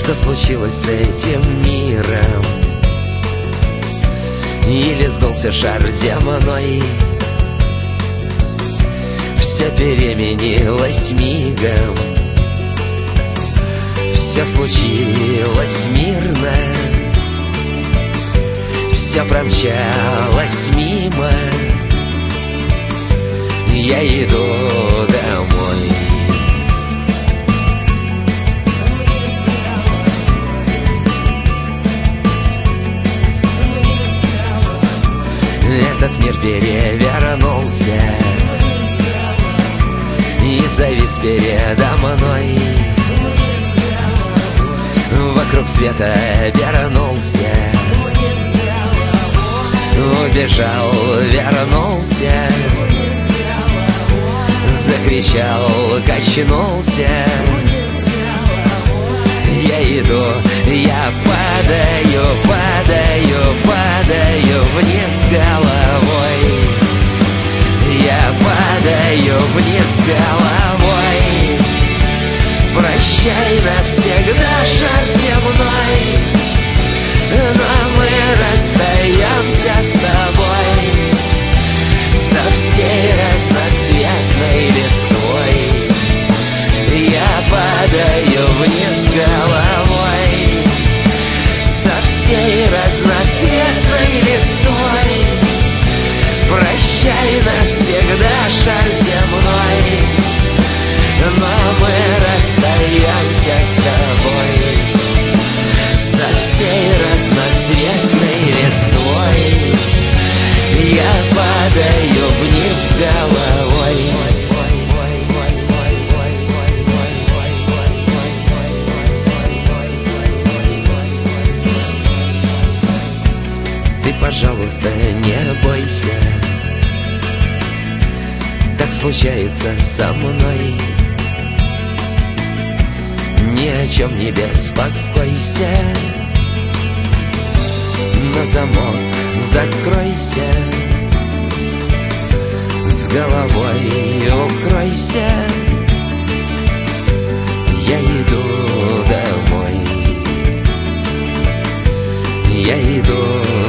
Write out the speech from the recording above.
Что случилось с этим миром? Или сдался шар земной? Все переменилось мигом, все случилось мирно, все промчалось мимо. Я иду домой. Этот мир перевернулся и завис передо мной. Вокруг света обернулся, убежал, вернулся, закричал, качнулся. Я иду, я падаю, падаю, падаю вниз головой. Я падаю вниз головой. Прощай навсегда, шар земной, но мы расстаемся с тобой со всей разноцветной листвой. Я падаю вниз головой со всей разноцветной листвой. Прощай навсегда, шар земной, но мы расстаемся с тобой со всей разноцветной листвой. Я падаю вниз головой. Ты, пожалуйста, не бойся, так случается со мной. Ни о чем не беспокойся, на замок закройся, с головой укройся. Я иду домой. Я иду